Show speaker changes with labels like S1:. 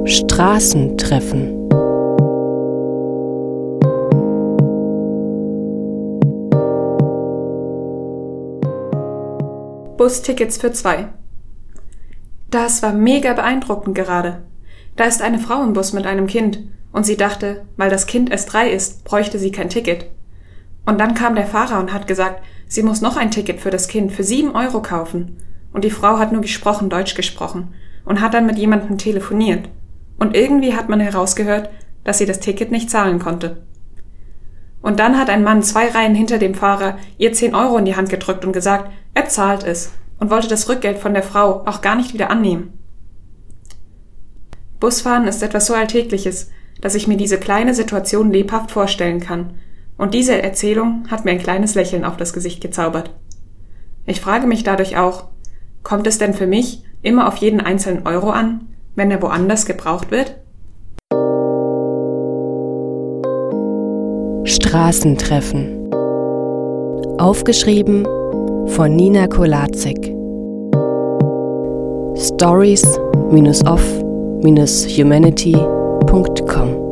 S1: Straßentreffen.
S2: Bustickets für 2. Das war mega beeindruckend gerade. Da ist eine Frau im Bus mit einem Kind und sie dachte, weil das Kind erst 3 ist, bräuchte sie kein Ticket. Und dann kam der Fahrer und hat gesagt, sie muss noch ein Ticket für das Kind für 7 € kaufen. Und die Frau hat nur Deutsch gesprochen und hat dann mit jemandem telefoniert. Und irgendwie hat man herausgehört, dass sie das Ticket nicht zahlen konnte. Und dann hat ein Mann 2 Reihen hinter dem Fahrer ihr 10 € in die Hand gedrückt und gesagt, er zahlt es und wollte das Rückgeld von der Frau auch gar nicht wieder annehmen. Busfahren ist etwas so Alltägliches, dass ich mir diese kleine Situation lebhaft vorstellen kann. Und diese Erzählung hat mir ein kleines Lächeln auf das Gesicht gezaubert. Ich frage mich dadurch auch, kommt es denn für mich immer auf jeden einzelnen Euro an, wenn er woanders gebraucht wird?
S1: Straßentreffen. Aufgeschrieben von Nina Kolaczyk. Stories-of-humanity.com